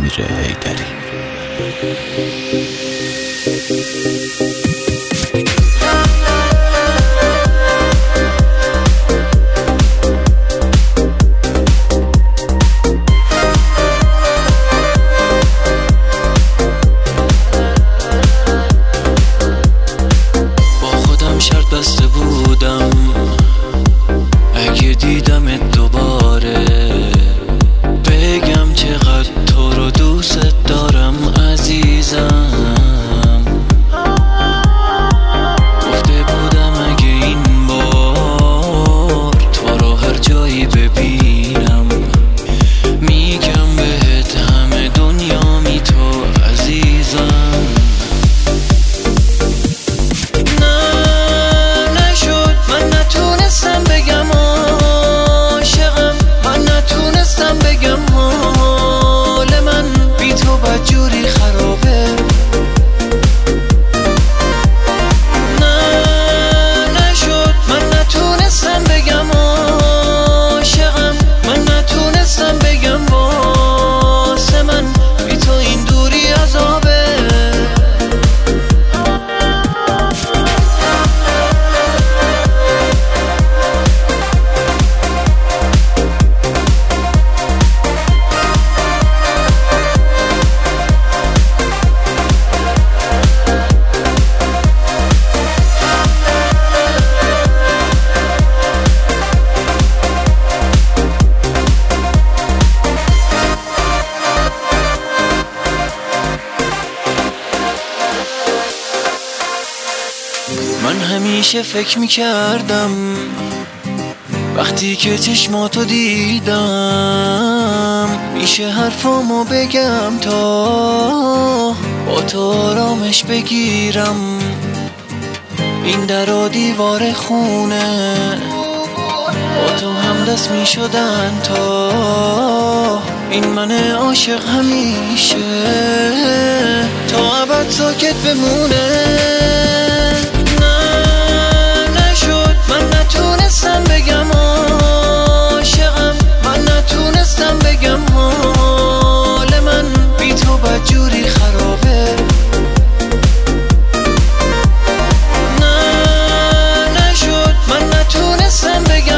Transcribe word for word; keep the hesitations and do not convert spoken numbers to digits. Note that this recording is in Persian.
امیر حیدری. با خودم شرط بسته بودم اگه دیدمت دوباره بگم چقدر تو رو دوست دارم عزیزم. گفته بودم اگه این بار تو رو هر جایی ببینم میگم بهت همه دنیا می تو عزیزم. نه نشد من نتونستم بگم عاشقم، من نتونستم بگم حال من بی تو بدجوری خرابه. نه نشد من نتونستم بگم عاشقم، من نتونستم بگم واسه من بی تو این دوری عذابه. من همیشه فکر میکردم وقتی که چشماتو دیدم میشه حرفامو بگم تا با تو آرامش بگیرم. این در و دیوار خونه با تو هم دست میشدن تا این من عاشق همیشه تا ابد ساکت بمونه. من نتونستم بگم عاشقم، من نتونستم بگم حال من بی تو بدجوری خرابه. نه نشد من نتونستم بگم